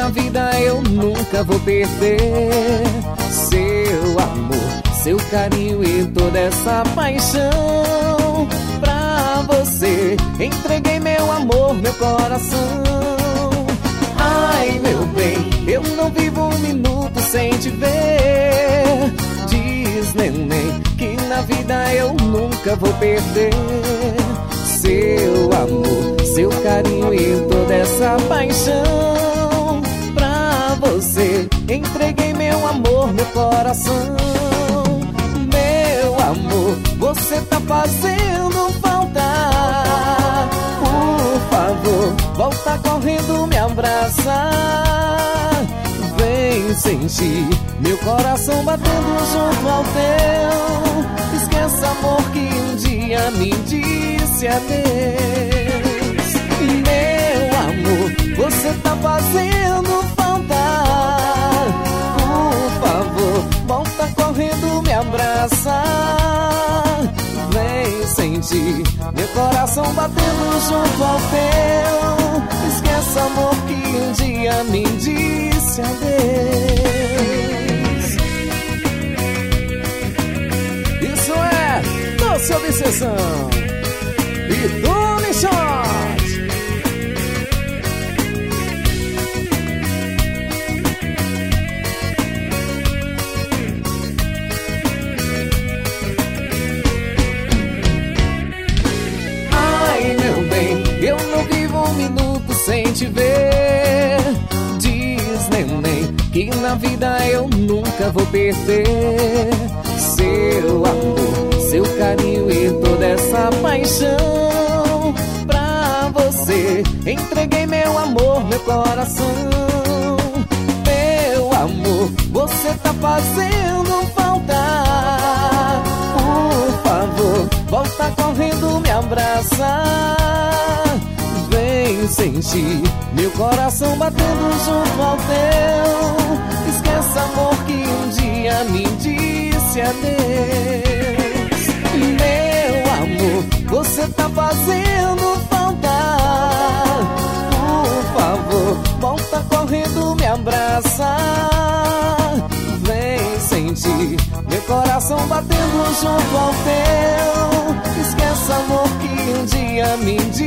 na vida eu nunca vou perder. Seu amor, seu carinho e toda essa paixão. Pra você entreguei meu amor, meu coração. Ai, meu bem, eu não vivo um minuto sem te ver. Diz, neném, que na vida eu nunca vou perder. Seu amor, seu carinho e toda essa paixão. Pra você entreguei meu amor, meu coração. Meu amor, você tá fazendo falta. Por favor, volta correndo me abraçar. Vem sentir meu coração batendo junto ao teu. Esqueça, amor, que um dia me disse adeus. Meu amor, você tá fazendo falta. Por favor, volta correndo me abraçar. Vem sentir meu coração batendo junto ao teu. Esqueça, amor, que um dia me disse adeus. Isso é Doce Obsessão e Tony Short. Eu não vivo um minuto sem te ver. Diz, neném, que na vida eu nunca vou perder. Seu amor, seu carinho e toda essa paixão. Pra você entreguei meu amor, meu coração. Meu amor, você tá fazendo falta. Por favor, volta correndo me abraçar. Vem sentir meu coração batendo junto ao teu. Esqueça, amor, que um dia me disse adeus. Meu amor, você tá fazendo falta. Por favor, volta correndo me abraçar. Vem sentir meu coração batendo junto ao teu. Esqueça, amor, que um dia me disse